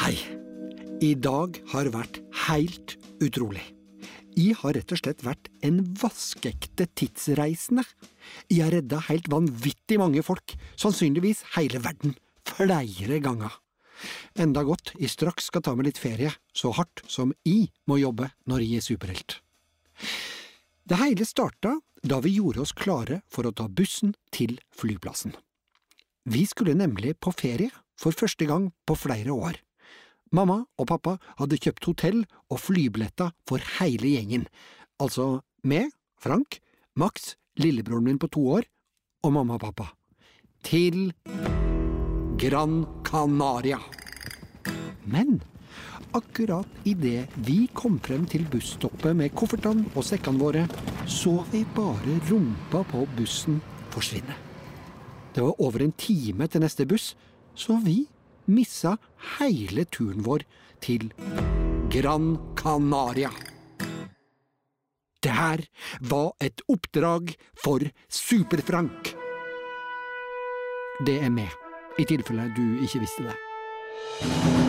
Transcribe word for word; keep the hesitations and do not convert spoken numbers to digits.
Nei, i dag har vært helt utrolig. Jeg har rett og slett vært en vaskeekte tidsreisende. Jeg har reddet helt vanvittig mange folk, sannsynligvis hele verden, flere ganger. Enda godt, jeg straks skal ta meg litt ferie, så hardt som jeg må jobbe når jeg er superhelt. Det hele startet da vi gjorde oss klare for å ta bussen til flyplassen. Vi skulle nemlig på ferie for første gang på flere år. Mamma og pappa hadde kjøpt hotell og flybilletter for hele gjengen, altså meg, Frank, Max, lillebroren min på to år, og mamma og pappa, til Gran Canaria. Men akkurat i det vi kom frem til busstoppet med koffertene og sekkene våre, så vi bare rumpa på bussen forsvinne. Det var over en time til neste buss, så vi missa hele turen vår til Gran Canaria. Det her var et oppdrag for Super-Frank. Det er meg, i tilfelle du ikke visste det.